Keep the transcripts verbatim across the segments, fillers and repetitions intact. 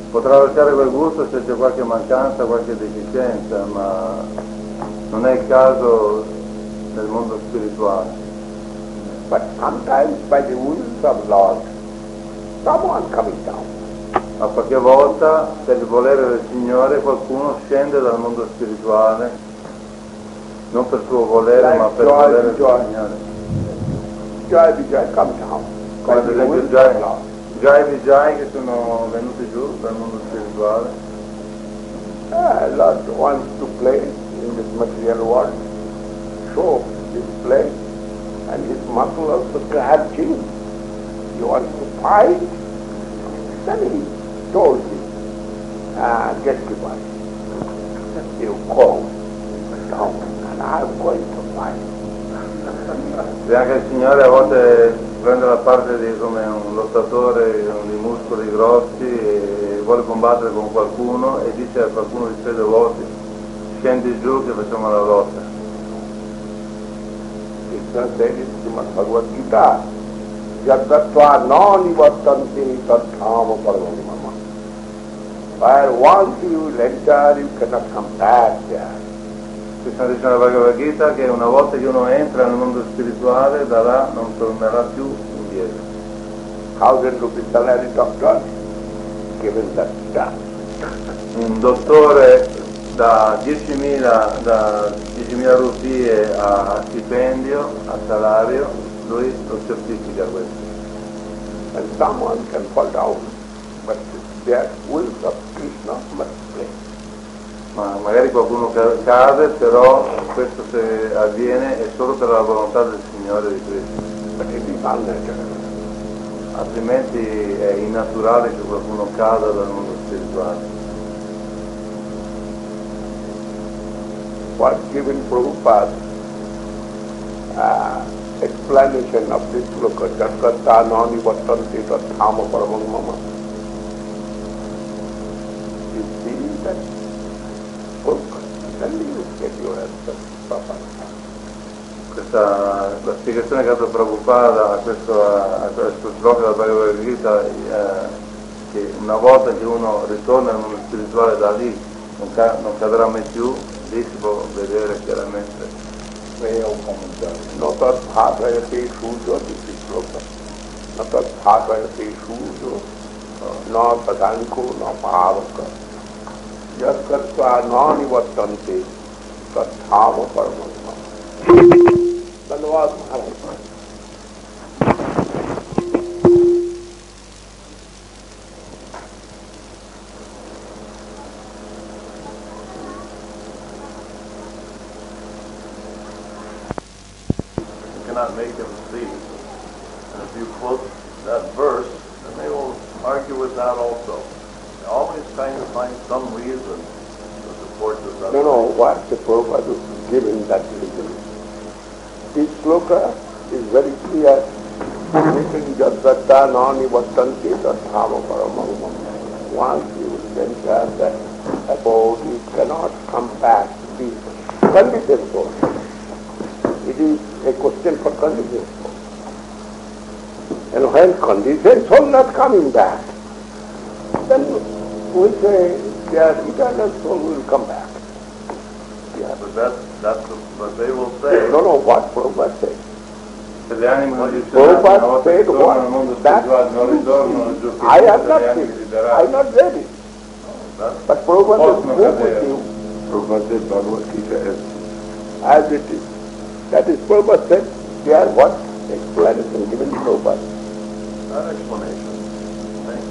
Potrà lasciare quel gusto se c'è qualche mancanza, qualche deficienza, ma non è il caso del mondo spirituale. But sometimes by the will of Lord, someone coming down. Ma qualche volta, per il volere del Signore, qualcuno scende dal mondo spirituale, non per suo volere, Like ma per il joy, volere del joy. Signore. Joy Vijay come down. Come By ad the esempio will Jai, of Lord. Jai Vijay che sono venuti giù dal mondo spirituale. Ah, Lord wants to play in this material world, show his play, and his muscle also have changed. He wants to fight. Then he told me, ah, get the body. You go down, and I'm going to fight. E anche il Signore a volte prende la parte di come un lottatore di muscoli grossi e vuole combattere con qualcuno e dice a qualcuno di suoi devoti: scendi giù che facciamo la lotta. Krishna said in Srimad Bhagavad Gita, Yaddatva nani vattanti tathama paramam mama. Where once you will enter, you cannot come back there. Krishna dice nella Bhagavad Gita che una volta che uno entra nel mondo spirituale, da là non tornerà più indietro. Thousand rupees salary doctor, given that task. Un dottore da diecimila da diecimila rupie a stipendio, a salario, lui lo certifica questo. And someone can fall down, but their will of Krishna must play. Ma magari qualcuno cade, però questo se avviene è solo per la volontà del Signore di Cristo. But it is unnatural. Altrimenti è innaturale che qualcuno cada dal mondo spirituale. What given Prabhupada uh, explanation of this sloka, Jatkata nani vattanti tathama paramam mama. You see that book, then you get your answer properly. Questa, la spiegazione che ha dato Prabhupada a questo, a questo sloka della Bhagavad Gita, eh, che una volta che uno ritorna nel mondo spirituale da lì non, ca- non cadrà mai più, lì si può vedere chiaramente. No tat bhagayate shujo, this is sloka. No tat bhagayate shujo, no tadanko, no pavaka. Jatkatva nani vattanti tathama paramam mama. Dhanavad Maharaj. Cannot make them see. And if you quote that verse, then they will argue with that also. They're always trying to find some reason to support this other. No, no, what the Prabhupada is giving that reason. This sloka is very clear. Written Jadvatta nani vattanti tathama paramam mama. Once you enter that abode, you cannot come back to the conditioned soul. It is a question for conditioned soul. And when conditioned soul not coming back, then we say their eternal soul will come back. Yeah. But that's, that's the, but they will say. No, no, what Prabhupada said. Se le anime condizionate una volta che tornano nel mondo spirituale non ritornano giù più, I have le not anime seen, liberate. I not read it. That's But Prabhupada Possono spoke with cadere. you. Prabhupada said Bhagavad Gita as, as it is. That is Prabhupada said, they are what? Explanation given to Prabhupada. that explanation. Thank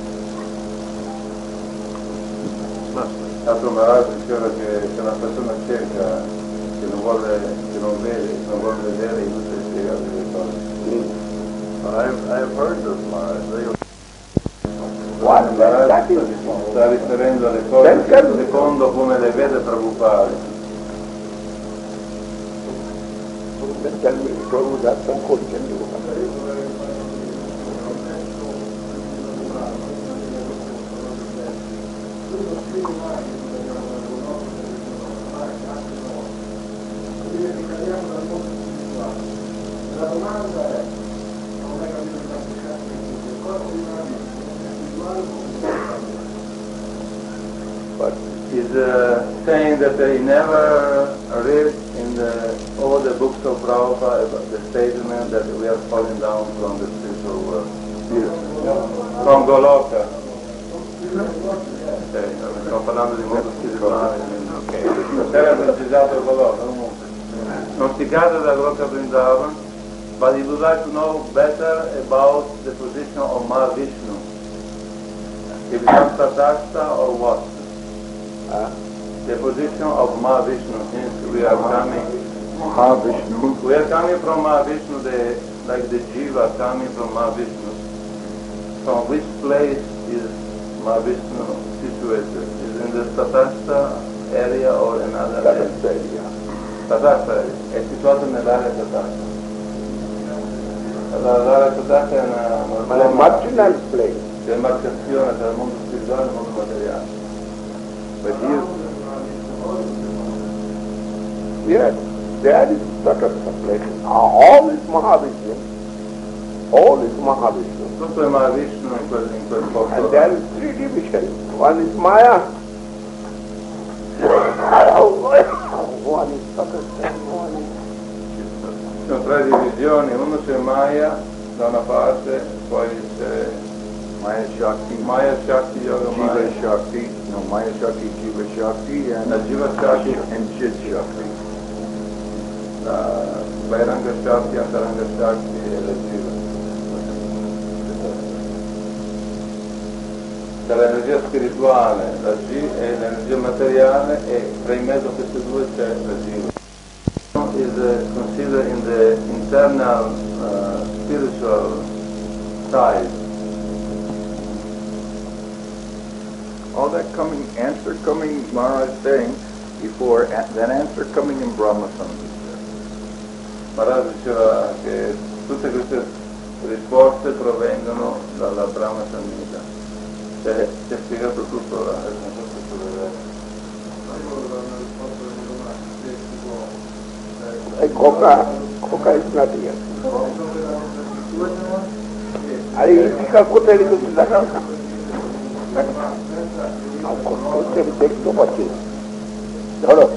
you. L'altro Maharaj diceva che se una persona cieca che non vuole, che non vede, che non vuole vedere, è inutile spiegare le cose. But I've, I've heard this, Maharaj. They, What? Maharaj That is, sta riferendo alle cose Then tell me. secondo come le vede Prabhupada. then tell me, Prabhupada has some question you want. La domanda è, non è capito il corpo di una vita spirituale o But is uh, saying that he never read in the, all the books of Prabhupada about the statement that we are falling down from the spiritual world. From Goloka. Ok, stiamo parlando di mondo spirituale. Ok. Era precisato Goloka. Non si cade da Goloka Vrindavan, but he would like to know better about the position of Mahavishnu. If it's Tatasta or what? uh, The position of Mahavishnu, since we are coming, Mahavishnu, we are coming from Mahavishnu, the, like the Jiva coming from Mahavishnu. From which place is Mahavishnu situated? Is in the Tatasta area or another area? Tatasta area. Tatasta area, è situato nell'area Tatasta. Allora, l'area Tatasta è una, Ma è marginal place. demarcazione tra il mondo spirituale e il mondo materiale. But he is, Yes, there is Tatasta place. All is Mahavishnu. All is Mahavishnu. tutto è Mahavishnu in quel, in quel posto. And there is three divisions. One is Maya. One is Tatasta. One is... Ci sono tre divisioni, uno c'è Maya da una parte, poi c'è Maya Shakti, Maya Shakti Yoga Jiva Maya, Shakti, no, Maya Shakti, Jiva Shakti, and la Jiva Shakti, and Chit Shakti. la Vairanga Shakti, Antaranga Shakti e la Jiva. C'è l'energia spirituale, la G e l'energia materiale e tra in mezzo a queste due c'è la Jiva. Is uh, considered in the internal uh, spiritual side. All that coming, answer coming, Maharaj saying before, a- that answer coming in Brahma Samhita. Maharaj diceva che tutte queste risposte provengono dalla Brahma Samhita. Cioè, si è spiegato tutto là, adesso non so se tu vedete. Like Koka, Koka is not here. Are you Ika Kota is not here? Now Kota is take so much. Hello.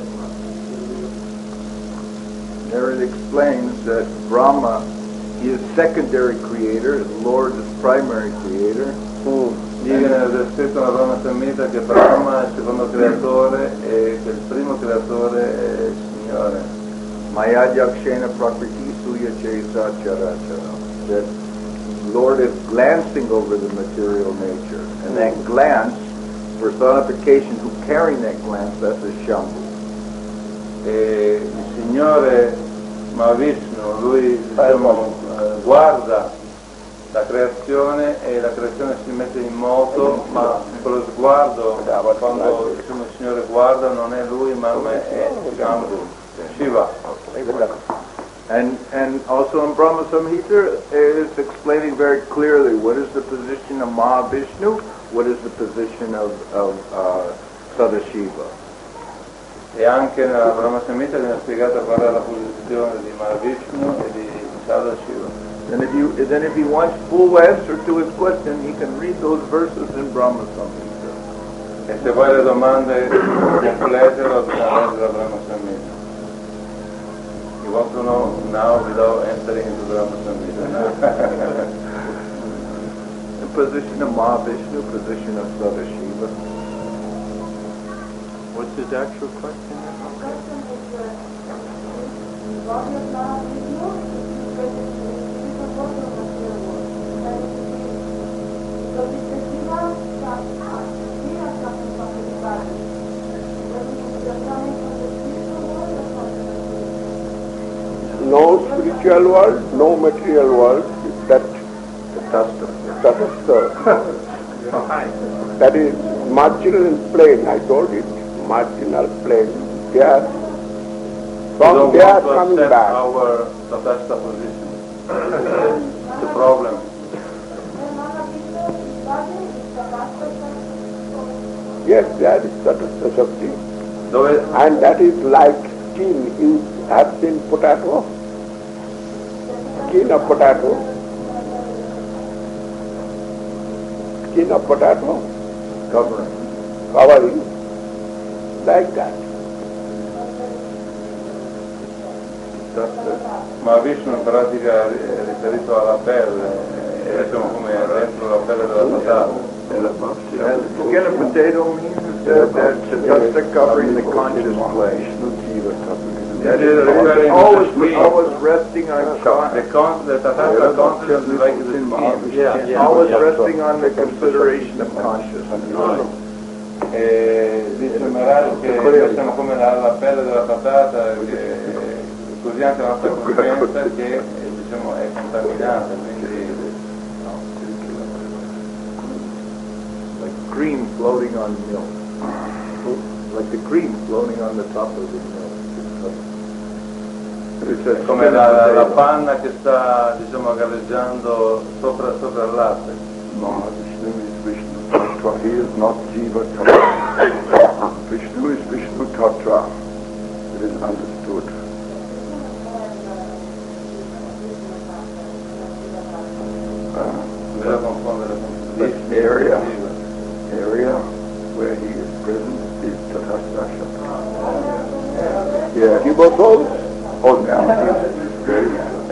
There it explains that Brahma is secondary creator, Lord is primary creator. Dice nel descritto nella Brahma Samhita che Brahma è il secondo creatore e che il primo creatore è il Signore. Maya Yakshena Prakriti Suya Chesa Charachara. That Lord is glancing over the material nature. And that glance, personification, who carrying that glance, that's a Shambhu. E il Signore Mahavishnu, lui diciamo, eh, guarda la creazione e la creazione si mette in moto, ma quello sguardo, quando diciamo, il Signore guarda, non è lui ma è Shambhu, Shiva. And and also in Brahma Samhita it's explaining very clearly what is the position of Mahavishnu, what is the position of, of uh, Sadashiva. E anche nella Brahma Samhita viene spiegata qual è la posizione di Mahavishnu e di Sadashiva. And if you then if he wants full answer to his question, he can read those verses in Brahma Samhita. E se vuoi le domande complete lo dobbiamo leggere la Brahma Samhita. You want to know now without entering into Brahma Samhita. The position of Mahavishnu, position of Sadashiva. What's his actual question? The question is, uh, the body of Mahavishnu is created in the physical body of material world. And it is because it's the Jiva Shakti, Jiva coming from the body. Because it is coming from the spiritual world or from the material world. No spiritual world, no material world. That Tatasta. that is the that is marginal plane. I told it, marginal plane. They are from they are coming back. Our Tatasta position. The problem. Then Mahavishnu's body is the master Shakti. Yes, there is Tatasta Shakti, Dove, and that is like skin. You have seen potato, skin of potato, skin of potato. Covering. covering, like that. Ma Vishnu in pratica è riferito alla pelle, è diciamo come dentro la pelle della patata. And skin of potato means that, that tatasta covering the conscious flesh. That is referring always, to the skin. always resting on The, con- con- the tatasta consciousness is like the skin. Yeah, yeah. always resting on the consideration of consciousness. E dice Maharaj che noi siamo come la, la pelle della patata, che, così anche la nostra coscienza che diciamo, è contaminata, quindi Like cream floating on milk. Like the cream floating on the top of the milk. è come la, la panna che sta diciamo galleggiando sopra, sopra il latte. Mahavishnu is Vishnu Tattva. He is not Jiva Tattva. Vishnu is Vishnu Tattva. It is understood. Bisogna confondere con This area, area where he is present is Tatastha Shakti. Yeah. Jiva souls? Oh, now he is very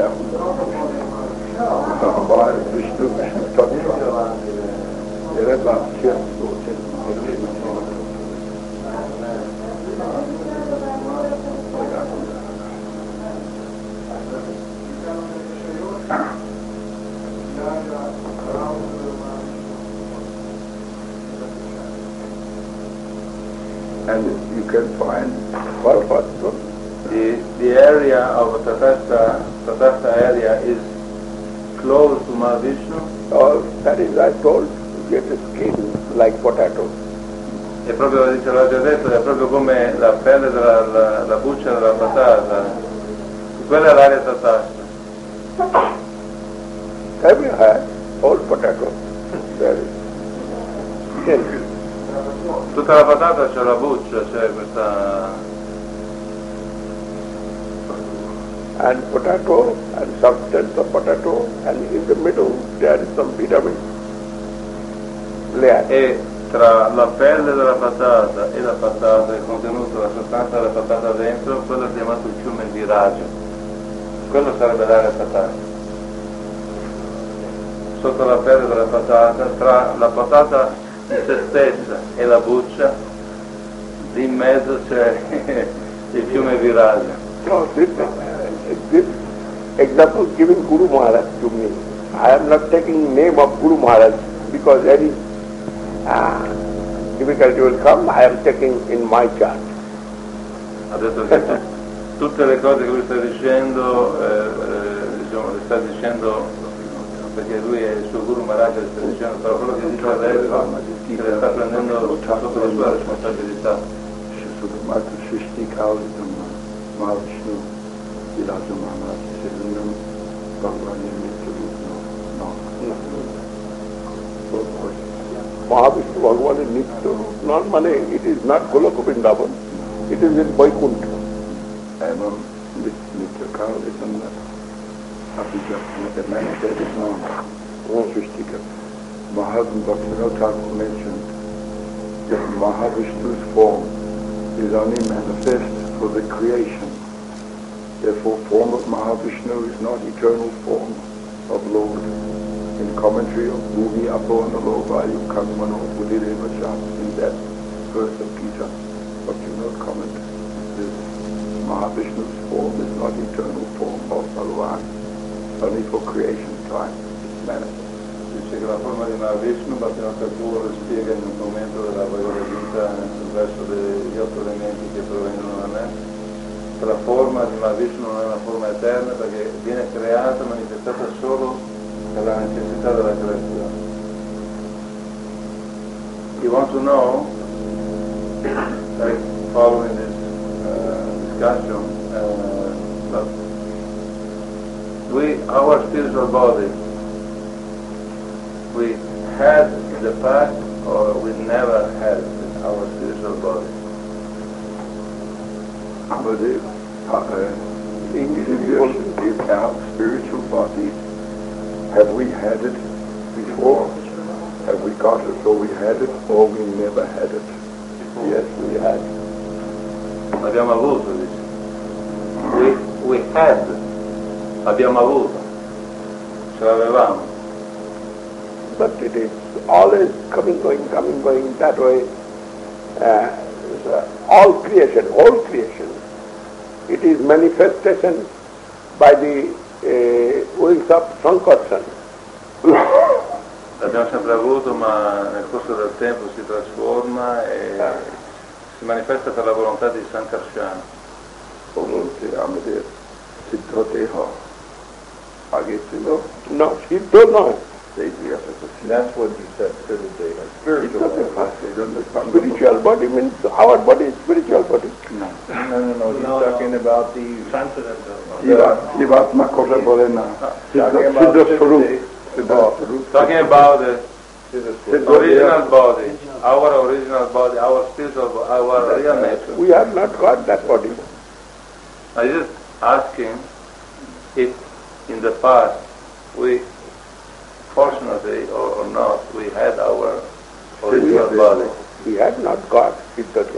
by Vishnu, Vishnu Tattva. There is a and you can find what what the, the area of Tatastha, Tatastha area is close to Mahavishnu. Oh, that is, I told, get a skin like potato. È proprio, dice, l'ho già detto, è proprio come la pelle della la, la buccia della patata. Quella è l'area Tatastha. Have you had whole potato? There is skin. Tutta la patata c'è la buccia, c'è questa... And potato and substance of potato, and in the middle there is some vitamin layer. E tra la pelle della patata e la patata è contenuto la sostanza della patata dentro, quello è chiamato il fiume di raggio. Quello sarebbe l'area patata. Sotto la pelle della patata, tra la patata in se stessa e la buccia, in mezzo c'è il fiume di raggio. No, this, this example giving Guru Maharaj to me. I am not taking name of Guru Maharaj because any uh, difficulty will come. I am taking in my chart. Ha detto che tu- tutte le cose che lui sta dicendo, eh, eh, diciamo, le sta dicendo perché lui è il suo Guru Maharaj, le sta dicendo, però quello che dice adesso che le sta prendendo sotto la sua responsabilità. Mahavishnu, Vilasa Maharaj, Sevinam, Bhagavan, no. Mahavishnu Bhagavan is Nitya, not money, it is not Goloka Vrindavan, it is in Vaikuntha. Evam Nitya Kal is in the Abhijat, the manifest is known, Srishtika. Mahavishnu Bhaktivinoda Thakur mentioned that Mahavishnu's form is only manifest for the creation. Therefore, form of Mahavishnu is not eternal form of Lord. In commentary of Bhumi Apo and Alovayu Kamano Buddhideva Shas, in that verse of Gita, but you not comment, this Mahavishnu's form is not eternal form of Bhagavan, only for creation time, it's manifest. Dice che la forma di Mahavishnu, Bhaktivinoda Thakur spiega in un momento della Bhagavad Gita, nel verso degli otto elementi che provengono da me, che la forma di Mahavishnu non è una forma eterna perché viene creata, manifestata solo per la necessità della creazione. You want to know, like following this uh, discussion, uh, but we, our spiritual body, we had in the past or we never had our spiritual body. But if, uh, if our spiritual body, have we had it before? Have we got it or we had it or we never had it? Yes, we had. L'abbiamo avuto, dice. We, we had, l'abbiamo avuto, ce l'avevamo. But it is always coming, going, coming, going that way. Uh, all creation, all creation, it is manifestation by the uh, wings of Sankarsana. L'abbiamo sempre avuto, ma nel corso del tempo si trasforma e si manifesta per la volontà di Sankarsana. No, Siddha no. That's what you said, Siddha, spiritual body. Spiritual body means our body is spiritual body. No, no, no, no. He's No, talking no. about the Transcendental. Jivatma kore bole na. talking about Siddha Swarup. Siddha. Talking about the Siddha. original body, our original body, our spiritual body, our real nature. We have not got that body. I just asking if in the past we, fortunately or, or not, we had our original body. We have not got Siddha.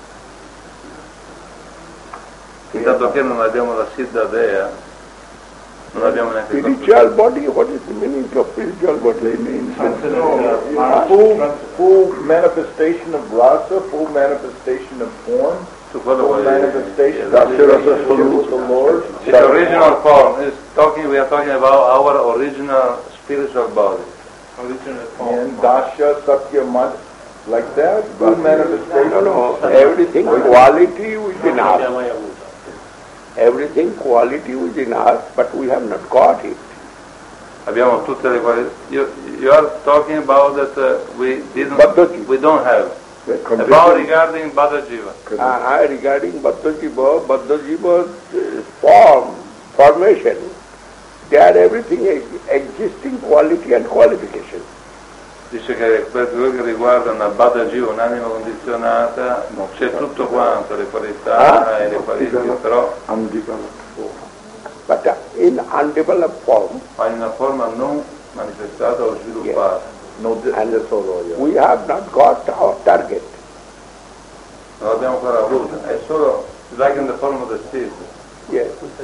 Intanto che non abbiamo la Siddha Dea, non abbiamo neanche il Spiritual body, what is the meaning of spiritual body? Uh, full, full manifestation of rasa, full manifestation of form, su quello full che manifestation yeah, of relationship with the Lord. It's original form. It's talking. We are talking about our original spiritual body. Original form. And dasha, satya, mat, like that, full manifestation. No, no, everything quality within us. Everything quality within us, but we have not got it. Abbiamo tutte le qualità. You, you are talking about that uh, we didn't, Bhattajiva. we don't have. About regarding Bhattajiva. Uh, regarding Bhattajiva, Bhattajiva's uh, form, formation, they are everything ex- existing quality and qualification. Dice che per quello che riguarda una Bhattajiva, un'anima condizionata, c'è tutto quanto, le qualità Ah? e le qualifiche, però But uh, in undeveloped form, ma in una forma non manifestata o sviluppata. No, this, And this already. we have not got our target. Non l'abbiamo ancora avuta, è solo like in the form of the seed. Yes.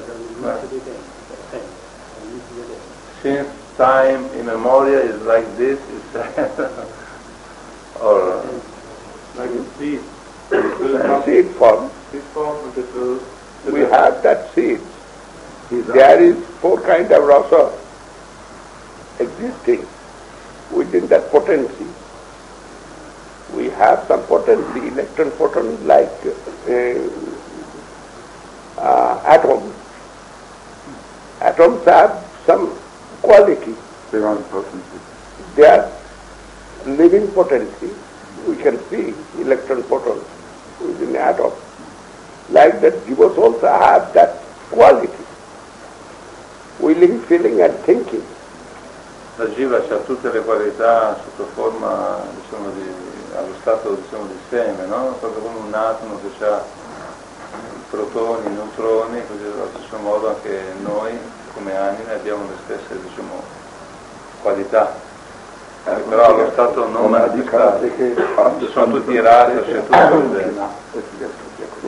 Since time immemorial is like this, it's or Like a seed. Seed form. Seed form with the fruit. We have that seed. There is four kind of rasa existing within that potency. We have some potency, electron photon like uh, uh, atoms. Atoms have some quality. They are potency. They are living potency. We can see electron photons within the atom. Like that, jivas also have that quality. Willing, feeling and thinking. la jiva ha tutte le qualità sotto forma, diciamo, di, allo stato, diciamo, di seme, no? Proprio come un atomo che ha protoni, neutroni, così allo stesso modo anche noi come anime abbiamo le stesse, diciamo, qualità, eh, però allo stato non manifestato. Sono tutti rasa, c'è tutto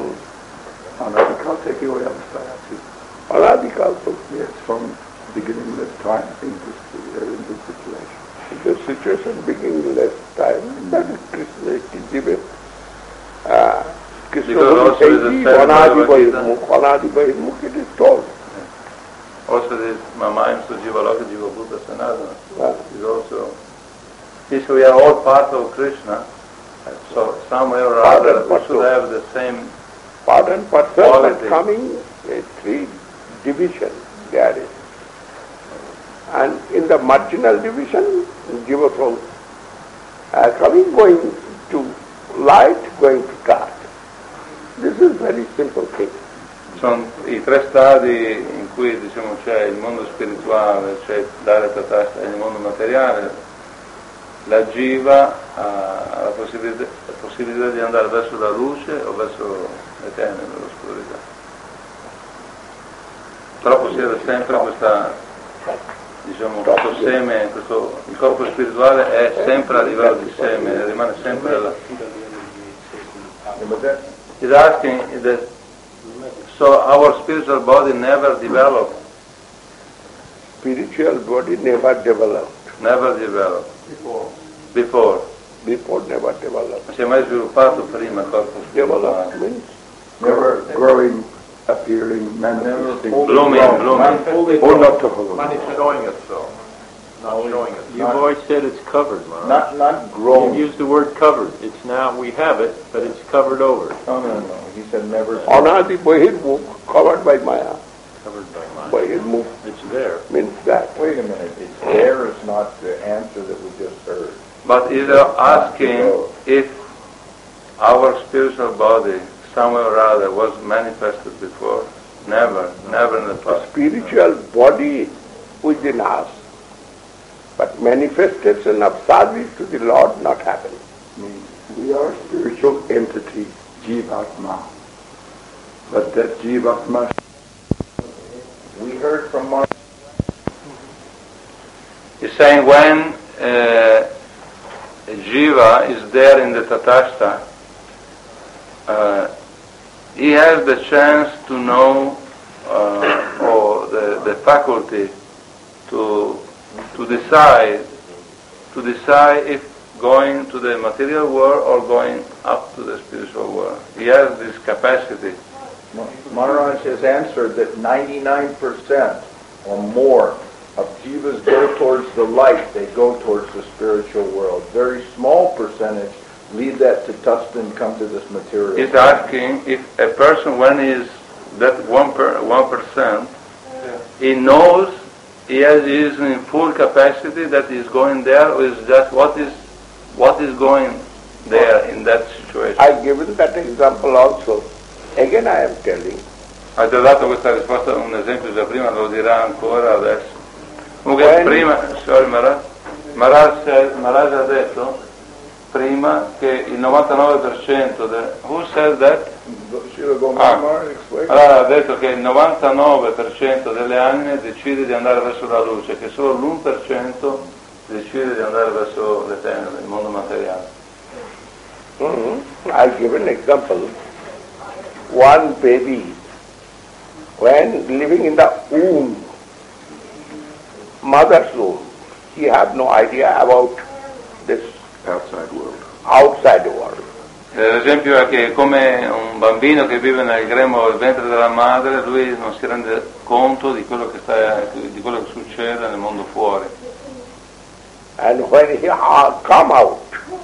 Anadikal, Yes, from beginningless time in this, uh, in this situation. the situation beginningless time, that is Krishna, it is given. Uh, Krishna Because also says, is a Anadi Bhagavad Bahimukh, Anadi Bahimukh, it is told. Also this Mamayam Sujiva Loka Jiva Bhuta Sanatana is also, since we are all part of Krishna, so somewhere or other we should have the same Part and parcel, but quality. coming uh, three division there is. And in the marginal division, Jiva soul uh, coming, going to light, going to dark. This is very simple thing. Sono i tre stadi in cui, diciamo, c'è il mondo spirituale, c'è l'area tatasta e il mondo materiale. La jiva ha la possibilità, la possibilità di andare verso la luce o verso le tenebre, l'oscurità. Però possiede sempre questa, diciamo, questo seme, questo, il corpo spirituale è sempre a livello di seme, rimane sempre la, but that, He's asking that, so our spiritual body never developed, Spiritual body never developed. never developed Before. before. Before never developed. Non si è mai sviluppato prima il corpo Developed spirituale. means Never growing, appearing, manifesting. Blooming, blooming. Or not to hold. Not showing itself. Not showing itself. You've always said it's covered, Maharaj. not, not You've grown. used the word covered. It's now, we have it, but it's covered over. No, no, no. He said never. Anadi Bahirmukh, covered by Maya. Covered by mine. Bahirmukh It's there. means that. Wait a minute. It's there is not the answer that we just heard. But he's asking if our spiritual body, somewhere or other, was manifested before. Never, never in the past. Spiritual body within us, but manifestation of service to the Lord not happening. We are a spiritual entity, Jivatma. But that Jivatma, We heard from Mark. He's saying when uh, Jiva is there in the Tatastha, uh, he has the chance to know, uh, or the, the faculty to to decide, to decide if going to the material world or going up to the spiritual world. He has this capacity. Maharaj has answered that ninety-nine percent or more of jivas go towards the light, they go towards the spiritual world. Very small percentage leave that to Tusta and come to this material He's world. asking if a person, when he is that one per, one percent, he knows he, has, he is in full capacity that he is going there, or is just what is what is going there in that situation. I given that example also. Again I am telling. Ha già dato questa risposta, un esempio già prima, lo dirà ancora adesso. Comunque When- prima, sorry Maharaj, Maharaj, Maharaj ha detto prima che il novantanove per cento del... Who said that? Srila Gomar Ah. Maharaj explained. Allora ha detto che il novantanove per cento delle anime decide di andare verso la luce, che solo l'uno per cento decide di andare verso le tenebre, il mondo materiale. Mm-hmm. I give an example. One baby, when living in the womb, mother's womb, he have no idea about this outside world. outside world. L'esempio è che come un bambino che vive nel grembo del ventre della madre, lui non si rende conto di quello che, sta, di quello che succede nel mondo fuori. And when he ha- come out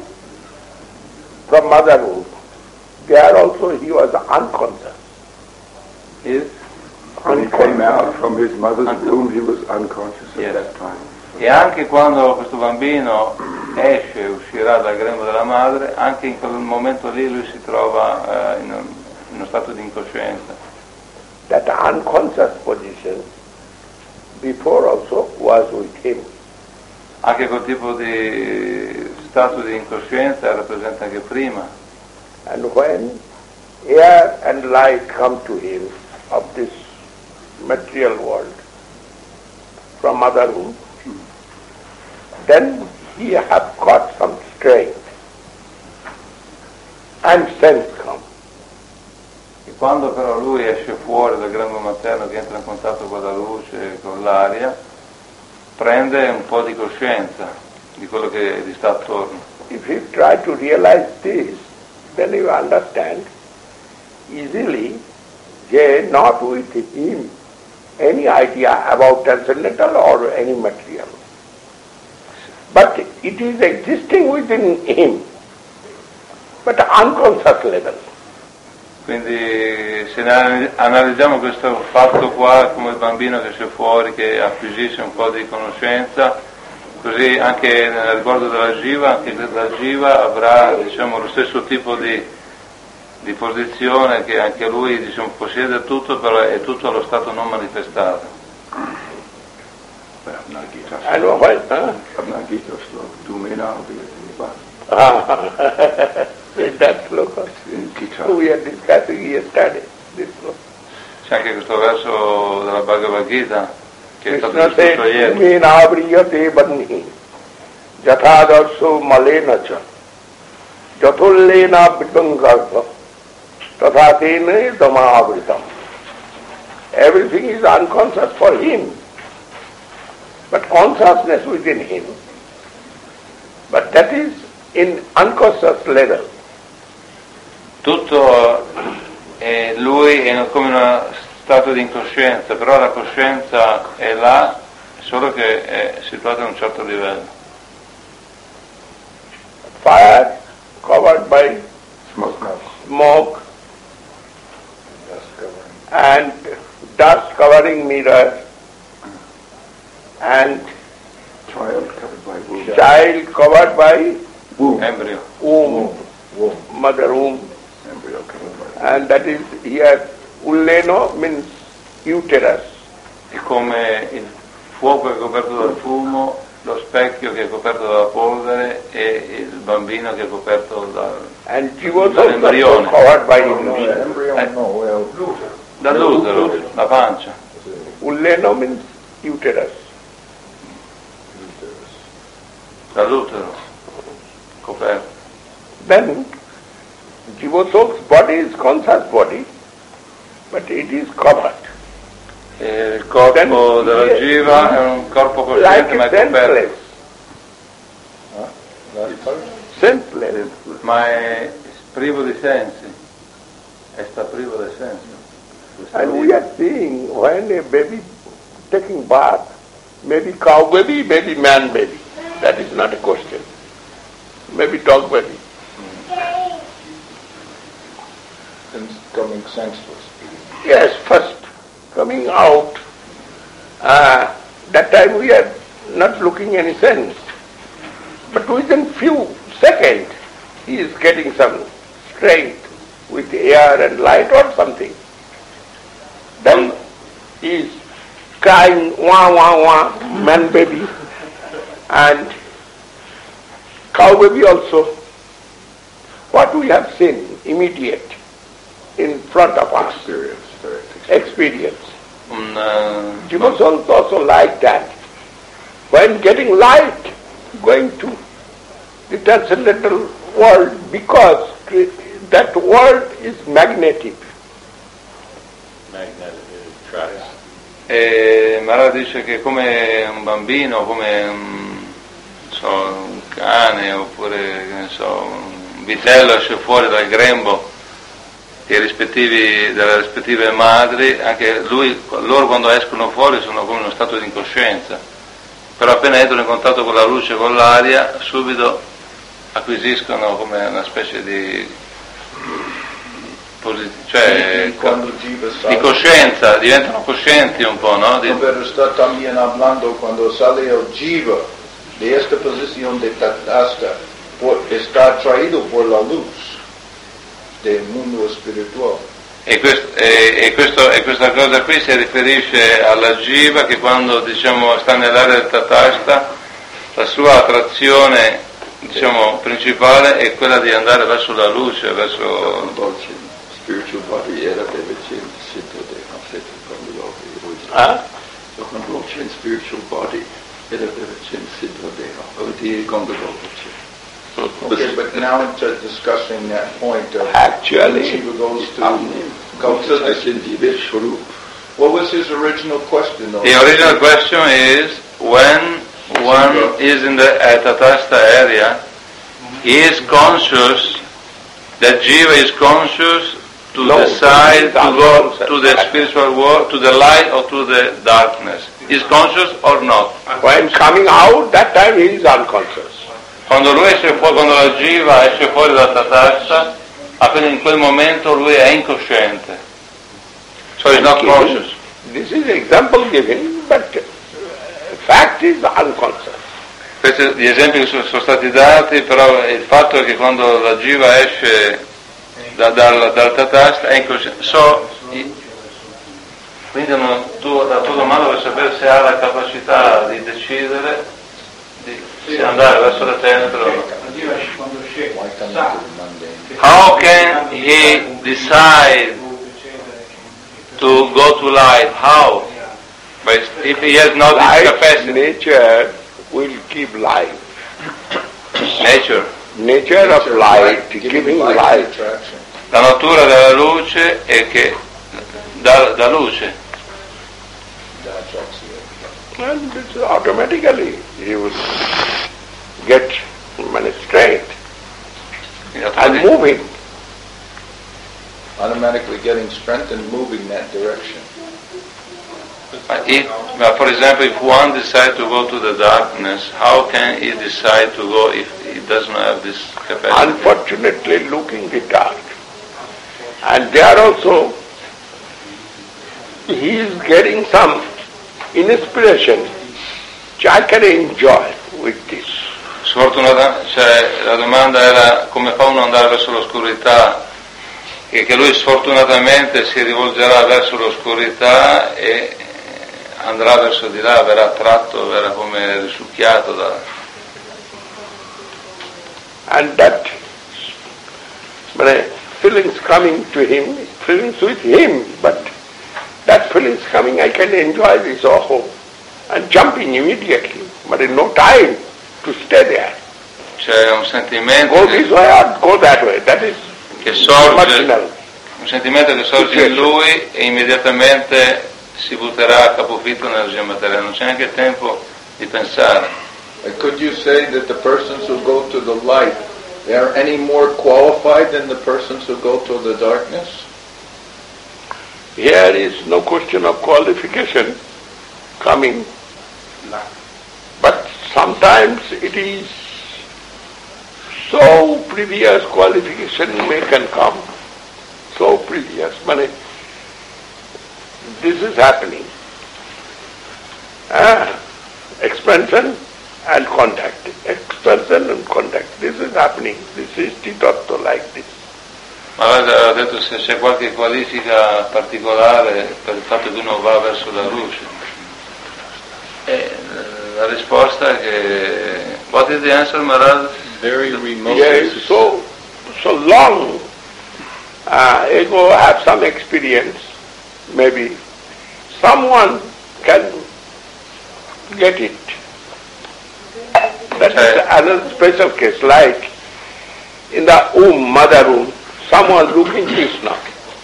from mother womb, there also he was unconscious. Is? When he came out from his mother's womb, he was unconscious at Yes. that time. E anche quando questo bambino esce e uscirà dal grembo della madre, anche in quel momento lì lui si trova eh, in, un, in uno stato di incoscienza. That unconscious position before also was with him. Anche quel tipo di stato di incoscienza era presente anche prima. And when air and light come to him of this material world from mother womb, then he have got some strength and sense come. E quando però lui esce fuori dal grembo materno, che entra in contatto con la luce, con l'aria, prende un po' di coscienza di quello che gli sta attorno. If you try to realize this, then you understand easily that not with him any idea about transcendental or any material. But it is existing within him, but unconscious level. Quindi se ne analizziamo questo fatto qua come il bambino che esce fuori, che acquisisce un po' di conoscenza, così anche nel riguardo della Jiva, anche la Jiva avrà diciamo, lo stesso tipo di, di posizione, che anche lui diciamo, possiede tutto, però è tutto allo stato non manifestato. And when, huh? Apna Gita Slok, tu mena abhi With that sloka, in Gita. we are discussing yesterday, this sloka. C'è anche questo verso della Bhagavad Gita che è stato Krishna said, discusso ieri. Mena vriyate banhi, jathadarso malena cha, jatullena vidvangarva, Tathatena Dhamavritam. Everything is unconscious for him, but consciousness within him. But that is in unconscious level. Tutto è lui è come uno stato di incoscienza, però la coscienza è là, solo che è situata a un certo livello. Fire covered by smoke, smoke and dust covering mirror, and Child covered by womb. child covered by Womb. Embryo. womb, Womb. mother womb. Embryo covered by And that is here, ulleno means uterus. È come il fuoco che è coperto dal fumo, lo specchio che è coperto dalla polvere e il bambino che è coperto dal, And jiva is dall'embrione. also covered by No, uterus. embryo, Eh. no, well, Dall'utero, la pancia. Ulleno means uterus. Dall'utero, coperto. Then Jivaso's body is conscious body, but it is covered. E il corpo della jiva è un corpo cosciente Like ma a è coperto. senseless. Senseless. Ma è privo di sensi, è sta privo di sensi. And we are seeing when a baby taking bath, maybe cow baby, maybe man baby. That is not a question. Maybe dog baby. and coming senseless. Yes, first coming out, uh, that time we are not looking any sense. But within few seconds, he is getting some strength with air and light or something. Then he is crying, wah, wah, wah, man baby, and cow baby also. What we have seen immediate in front of us. experience, direct experience. Experience. Un, uh, Jiva souls also like that. When getting light, going to the transcendental world, because that world is magnetic. E Maharaj dice che come un bambino, come un, non so, un cane oppure che ne so, un vitello esce fuori dal grembo dei rispettivi, delle rispettive madri, anche lui, loro quando escono fuori sono come in uno stato di incoscienza, però appena entrano in contatto con la luce, con l'aria, subito acquisiscono come una specie di cioè di coscienza, diventano coscienti un po', no? Di... Pero está también hablando cuando sale el jiva de esta posición de tatasta, por, está atraído por la luz del mundo espiritual. E, quest, e, e, questo, e questa cosa qui si riferisce alla jiva che quando diciamo sta nell'area del tatasta, la sua attrazione diciamo principale è quella di andare verso la luce, verso Spiritual body era devachin siddha deha, said from the yogi. Huh? So Gandalchin spiritual body era devachin siddha deha, Avadhi Gandalchin. Okay, but now into discussing that point of Actually, Jiva goes to go to the, what was his original question though? The original question is, when one is in the uh, Tatasta area, he is conscious, that Jiva is conscious to No, decide to go unconscious. to the spiritual world, to the light or to the darkness. Is conscious or not? when coming out, that time he is unconscious. Quando lui esce fuori, quando la Jiva esce fuori dal Tatasta, appena in quel momento lui è incosciente. So he's not Given- conscious. This is example given, but uh, fact is unconscious. Questi gli esempi che sono, sono stati dati, però il fatto è che quando la Jiva esce da, dal, dal Tatasta è incosciente. So, i- quindi non, tu, la tua domanda vuoi sapere se ha la capacità di decidere di, di andare verso la tenebre o no. Why come into the mundane? How can he decide to go to light? How? But if he has not this Light, capacity, nature will give life. nature. Nature of light, Giving giving light light. attraction. La natura della luce è che dà, dà luce. And this automatically he will get straight and moving. Automatically getting strength and moving in that direction. If, for example, if one decides to go to the darkness, how can he decide to go if he doesn't have this capacity? Unfortunately, looking the dark. And there also, he is getting some inspiration which I can enjoy with this. Sfortunatamente, cioè, la domanda era come fa uno ad andare verso l'oscurità, e che lui sfortunatamente si rivolgerà verso l'oscurità e andrà verso di là, verrà attratto, verrà come risucchiato da... And that feelings coming to him, feelings with him, but that feelings coming, I can enjoy this oh, and jumping immediately, but in no time to stay there. C'è un sentimento go che, this way or go that way, that is che sorge, marginal. Un sentimento che sorge in lui e immediatamente si butterà a capofitto nell'energia materiale, non c'è neanche tempo di pensare. And could you say that the persons who go to the light, they are any more qualified than the persons who go to the darkness? Here is no question of qualification coming, but sometimes it is so previous qualification may can come, so previous, but this is happening. Ah, expansion and contact, expansion and contact, this is happening, this is Tattva like this. Ma ha detto se c'è qualche qualifica particolare per il fatto che uno va verso la luce. E la risposta è che... What is the answer, Maharaj? Very remote. Yeah, so, so long uh, ago I have some experience, maybe someone can get it. That is another special case, like in the womb, mother womb, someone looking Krishna.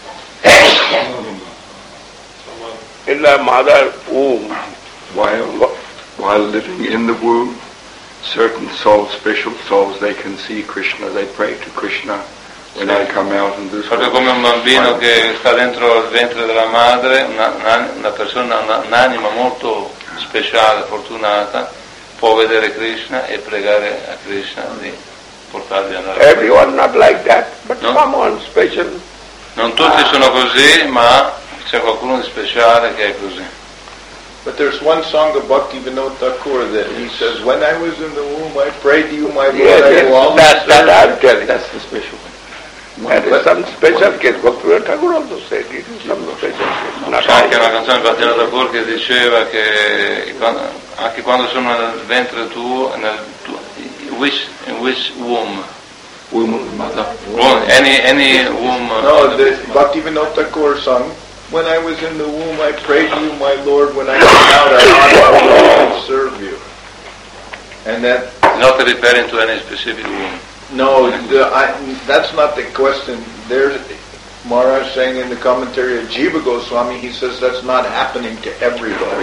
In the mother womb. While, while living in the womb, certain souls, special souls, they can see Krishna, they pray to Krishna. When I come out in this Proprio come un bambino che sta dentro il ventre della madre, una, una persona, una, un'anima molto speciale, fortunata, può vedere Krishna e pregare a Krishna di portarli ad andare. Everyone not like that, but no? Someone special. Non tutti sono così, ma c'è qualcuno di speciale che è così. But there's one song of Bhakti Vinod Thakur that he says, when I was in the womb, I prayed to you, my Lord, Yes, I yes, will always that, that serve I'm telling. That's the special one. That is some special case. Bhakti Thakur also said it is some special case. Not C'è anche all. una canzone di Bhakti Vinod Thakur che diceva che quando, anche quando sono nel ventre tuo, nel tuo which, in which womb? Womb of the mother. Womb, any, any womb. No, the Bhakti Vinod Thakur song, when I was in the womb, I prayed to you, my Lord, when I came out, I honored you and serve you. And that... Not referring to any specific womb. No, the, I, that's not the question. There's Maharaj saying in the commentary of Jiva Goswami, he says that's not happening to everybody.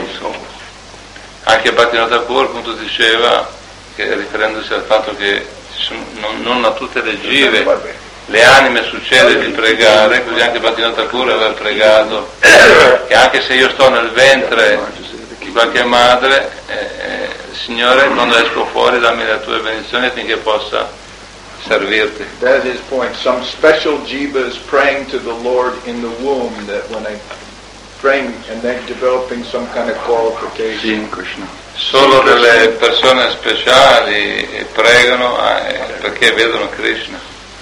Anche Bhakti Vinod Thakur appunto diceva, che, riferendosi al fatto che non, non a tutte le jive le anime succede di pregare, così anche Bhakti Vinod Thakur aveva pregato che anche se io sto nel ventre di qualche madre, eh, Signore, quando esco fuori dammi le tue benedizioni affinché possa servirti. That is his point. Some special jiva is praying to the Lord in the womb, that when I praying and then developing some kind of qualification. Seeing Krishna. Solo delle persone speciali pregano eh, perché vedono Krishna.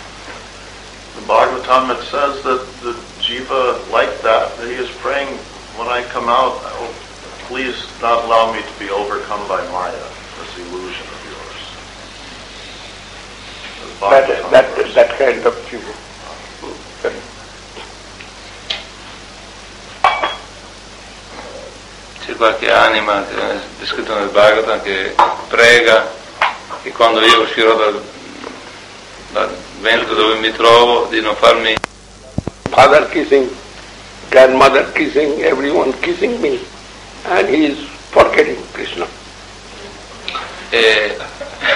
The Bhagavatam, it says that the jiva like that, that he is praying, when I come out, oh, please not allow me to be overcome by Maya, this illusion of yours. That, that, that kind of jiva. C'è qualche anima, che è descritto nel Bhagavatam, che prega che quando io uscirò dal, dal ventre dove mi trovo di non farmi father kissing, grandmother kissing, everyone kissing me, and he is forgetting Krishna. E,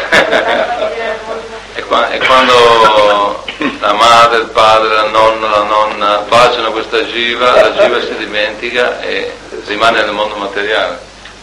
e, qua, e quando la madre, il padre, la nonna, la nonna baciano questa jiva, la jiva si dimentica e rimane nel mondo materiale.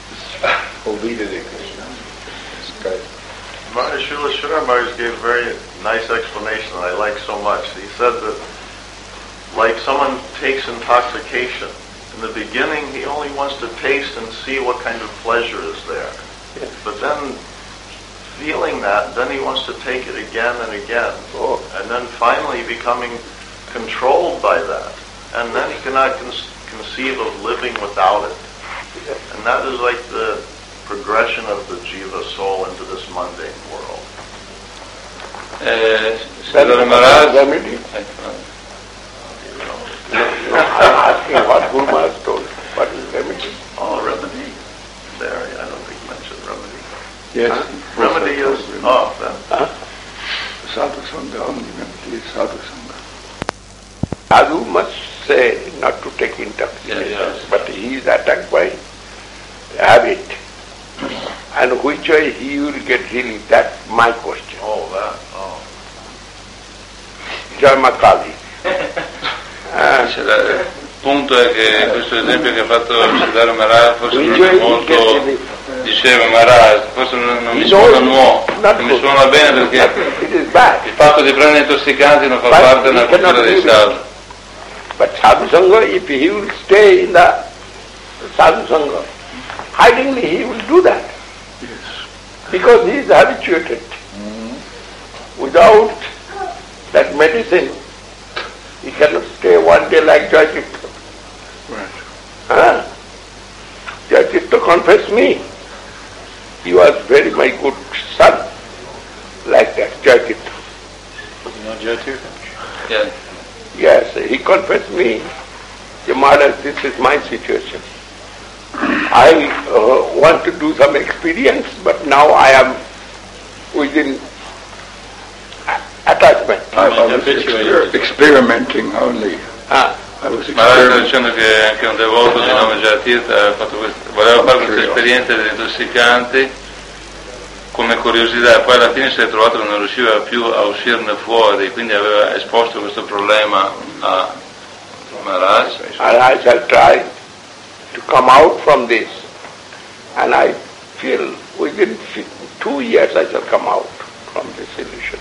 Srila Sridhar Maharaj gave a very nice explanation that I like so much. He said that like someone takes intoxication, in the beginning he only wants to taste and see what kind of pleasure is there. Yes. But then feeling that, then he wants to take it again and again. Oh. And then finally becoming controlled by that. And then he cannot con- conceive of living without it. Yes. And that is like the progression of the jiva soul into this mundane world. Eh, Sridhar Maharaj, Remedy? No, I'm asking what Guru Maharaj told. What is remedy? Oh, remedy. There, I don't think you mentioned remedy. Yes. Huh? Remedy is, oh, then. Huh? Sadhu Sangha, only remedy is Sadhu Sangha. Sadhu must say not to take intoxication, Yes, yes. but he is attacked by habit. And which way he will get relief, that's my question. Oh, that, oh. Jai Ma Kali. Ah, Cioè, il punto è che questo esempio che ha fatto Sridhar Maharaj forse which non way è he molto, gets relief? diceva Maharaj, forse non, non mi He suona knows nuovo, not non mi good. suona bene perché It is bad. il fatto di prendere intossicanti non fa But parte della he cannot cultura dei do it. sadhu. But Sadhu Sangha, if he will stay in the Sadhu Sangha, hidingly he will do that. Because he is habituated. Without that medicine, he cannot stay one day like Jayachitra. Right. Huh? Jayachitra confessed me. He was very my good son, like that, Jayachitra. You know Jyotir? Yeah. Yes, he confessed me, Maharaj, this is my situation. I uh, want to do some experience, but now I am within attachment. I, I was Habituated. exper- experimenting only. Ah, I was Maharaj sta experimenting. dicendo che anche un devoto di nome Jayatita ha fatto questo, voleva fare questa esperienza degli intossicanti come curiosità, e poi alla fine si è trovato che non riusciva più a uscirne fuori, quindi aveva esposto questo problema a Maharaj. and I shall try to come out from this. And I feel within fi- two years I shall come out from this illusion.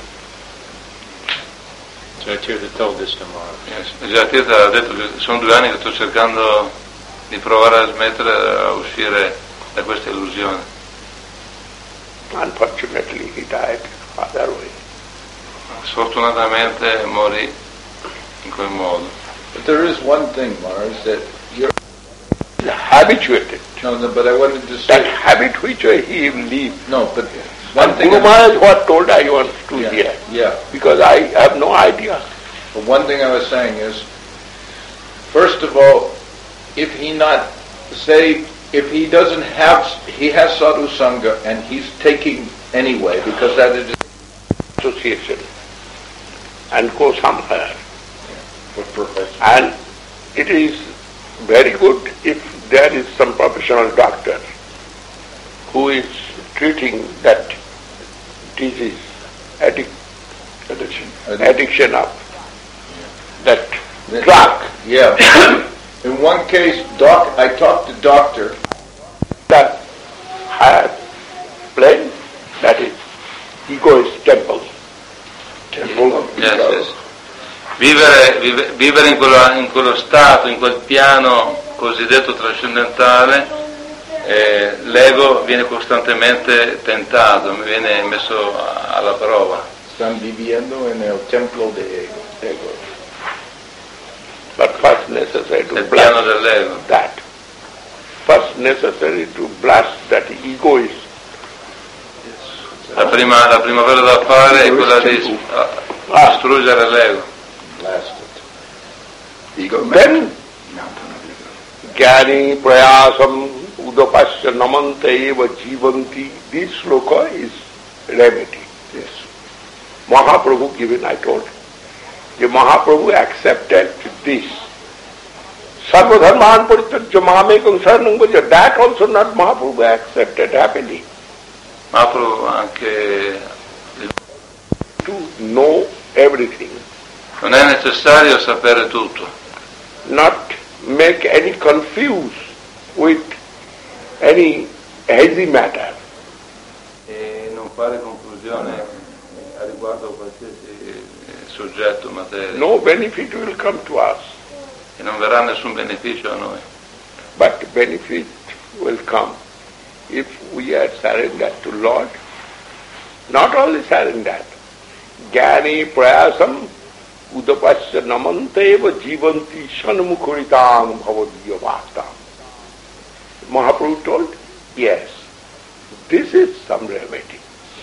Jyotir told this to Maharaj. Yes. Jayatita ha detto che sono due anni che sto cercando di provare a smettere, a uscire da questa illusione. Unfortunately, he died other way. Sfortunatamente morì in quel modo. But there is one thing, Mars, that you're... Habituated. No, no, but I wanted to That say... habit which way he will leave. No, but one And thing... Guru Maharaj what told I want to Yeah, hear. yeah. Because I have no idea. But one thing I was saying is, first of all, if he not, say, if he doesn't have, he has sadhu sangha and he's taking anyway, because that is Association. And go somewhere. for profession. And it is very good if there is some professional doctor who is treating that disease, addic- Addiction. addiction of that Then- drug. Yeah. In one case, doc, I talked to doctor. That has plain, that is egoist temple. Temple of Yes, ego. yes. Vivere, vive- vivere in, quello, in quello stato, in quel piano cosiddetto trascendentale, eh, l'ego viene costantemente tentato, viene messo a- alla prova. Están viviendo en el templo de ego. Ego. But first necessary to Nel piano blast dell'ego. that. First necessary to blast that egoist. La prima, la prima cosa da fare è quella di ah, distruggere l'ego. Blast it. Ego Then mountain of ego. Jnani prayasam udapasya namanta eva jivanti. This sloka is remedy. Yes. Mahaprabhu given, I told. The Mahaprabhu accepted this. Sarva dharman parityajya mamekam saranam bhaja. That also not Mahaprabhu accepted happily. Mahaprabhu anche to know everything. Non è necessario sapere tutto. Not make any confuse with any hazy matter. E non fare confusione a riguardo a qualsiasi soggetto, materia. No benefit will come to us. E non verrà nessun beneficio a noi. But benefit will come if we are surrendered to Lord. Not only surrendered. Jnani prayasam udapasya namanteva jivanti shanmukhuritam bhavadiya vastam. Mahaprabhu told, yes, this is some remedy.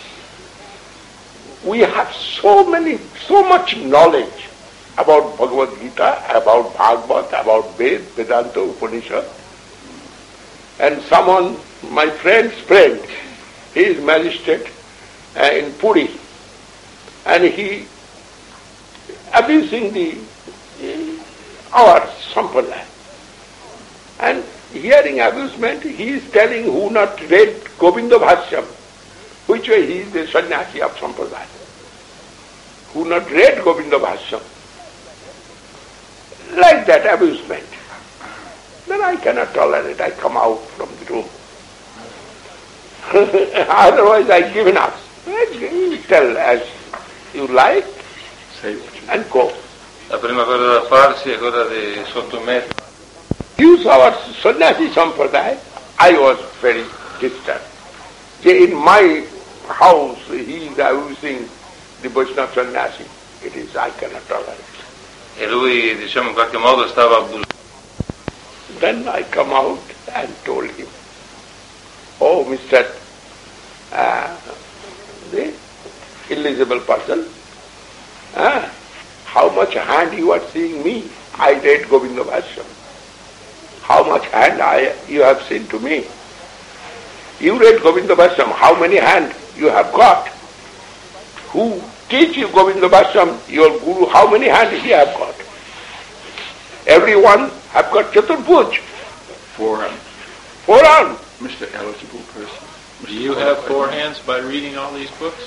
We have so many, so much knowledge about Bhagavad Gita, about Bhagavad, about Ved, Vedanta, Upanishad. And someone, my friend's friend, he is magistrate uh, in Puri, and he abusing the uh, our Sampradaya. And hearing abusement, he is telling who not read Govinda Bhashyam, which way he is the sannyasi of Sampradaya, who not read Govinda Bhashyam. Like that abusement. Then I cannot tolerate, I come out from the room. Otherwise I give enough. You tell as you like and go. La prima cosa da farsi è quella di sottomettere. Use our sannyasi sampradaya. I was very disturbed. In my house he is abusing the Vaishnava sannyasi. It is, I cannot tolerate. E lui, diciamo, in qualche modo stava abusando. Then I come out and told him, oh, Mister Uh, the eligible person, uh, how much hand you are seeing me? I read Govinda Bhashyam. How much hand I you have seen to me? You read Govinda Bhashyam, how many hand you have got? Who teach you Govinda Bhashyam, your guru, how many hand he have got? Everyone have got Chaturbhuj. Four arms. Four arms. Mister Eligible person. Do you have four hands by reading all these books?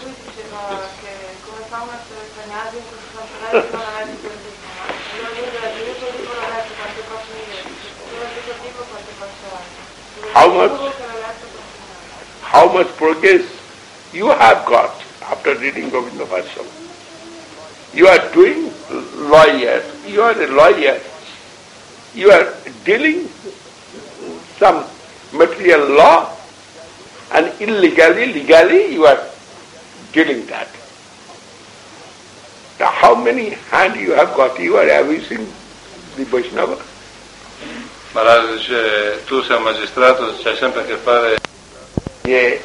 How much, how much progress you have got after reading Govinda Bhashyam? You are doing lawyer, you are a lawyer, you are dealing some material law, and illegally, legally you are dealing that. Now how many hand you have got? You are abusing the Vaishnava. Maharaj dice, tu sei un magistrato, c'hai sempre a che fare. Yeah.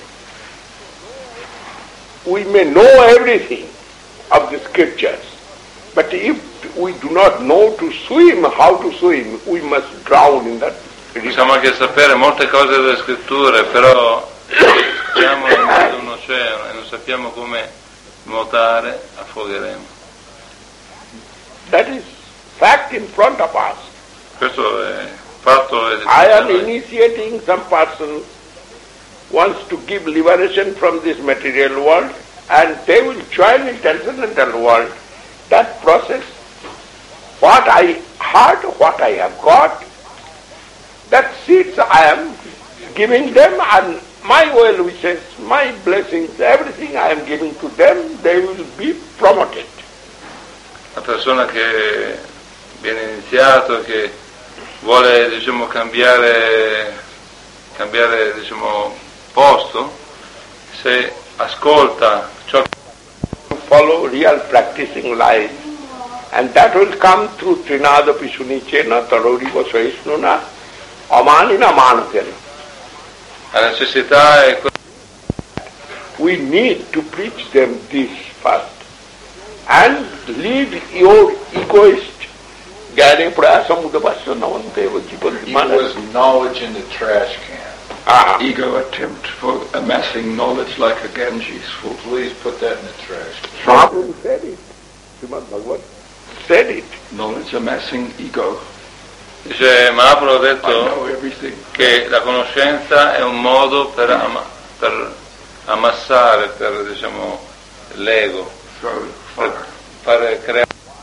We may know everything of the scriptures, but if we do not know to swim, how to swim, we must drown in that. Possiamo anche sapere molte cose delle scritture, però siamo in mezzo a un oceano e non sappiamo come nuotare, affogheremo. That is fact in front of us. Questo è fatto. È I am initiating some person wants to give liberation from this material world, and they will join in transcendental world. That process, what I heard, what I have got, that seeds I am giving them, and my well wishes, my blessings, everything I am giving to them, they will be promoted. La persona che viene iniziato, che vuole, diciamo, cambiare, cambiare, diciamo, posto, se ascolta ciò che to follow real practicing life, and that will come through Trinada Pishunichena Taroriva Saisnuna Amanina Manatena. la necessità è quella. We need to preach them this first and lead your egoist Gyane Prayasam Udapasya Navanteva Jivanti Egoist knowledge in the trash can. Ah. Ego attempt for amassing knowledge like a Ganges full. Please put that in the trash can. Mahaprabhu said it, Srimad Bhagavad. said it. Knowledge amassing ego. Dice, Mahaprabhu ha I know detto everything. che la conoscenza è un modo per, ama- per ammassare, per diciamo l'ego, So per far. fare creare.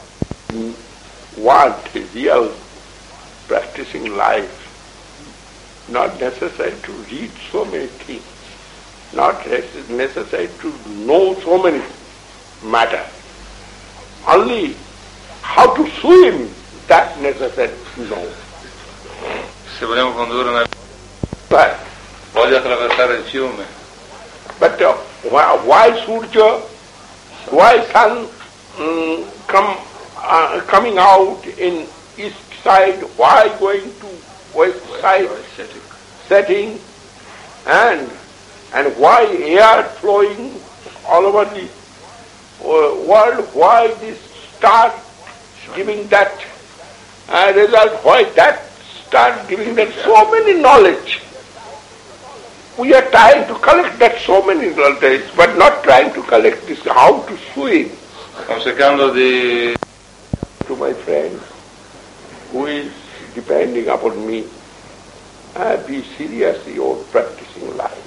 Want real practicing life, not necessary to read so many things, not necessary to know so many matters. Only how to swim, that necessary to know. Se vogliamo condurre una But, voglio attraversare il fiume. but uh, why, why Surya, why sun um, come, uh, coming out in east side, why going to west side, Ascetic. setting, and and why air flowing all over the uh, world, why this star giving that uh, result, why that star giving that so many knowledge. We are trying to collect that so many knowledge, but not trying to collect this how to swim. Stiamo cercando di To my friend who is depending upon me, uh, be serious your practicing life.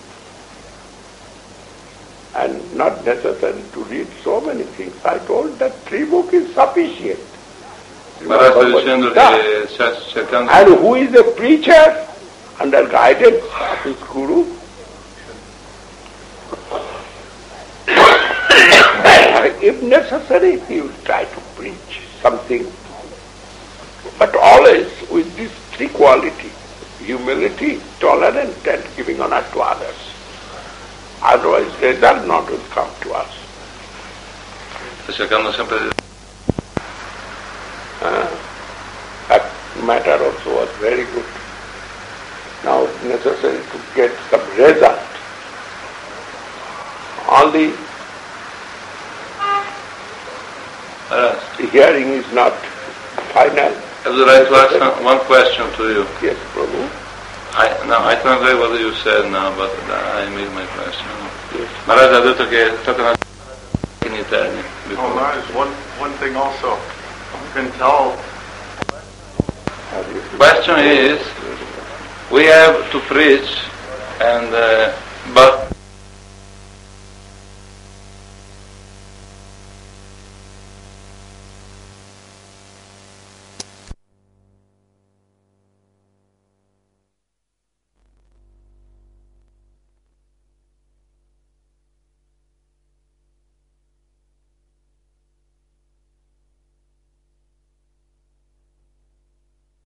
And not necessary to read so many things. I told that three book is sufficient. Maharaj sta dicendo che sta cercando And who is a preacher under guidance of his guru? If necessary, he will try to preach something. But always with these three qualities, humility, tolerance, and giving honor to others. Otherwise, result not will come to us. sta cercando sempre di Uh, that matter also was very good. Now it's necessary to get some result. Only Maharaj, hearing is not final. I would like to ask some- one question to you. Yes, Prabhu. I, no, I translate what you said now, but I made my question. Yes. Maharaj ha detto che è stata una in Italia. Oh, Maharaj, one, one thing also. You can tell Question is, we have to preach, and uh, but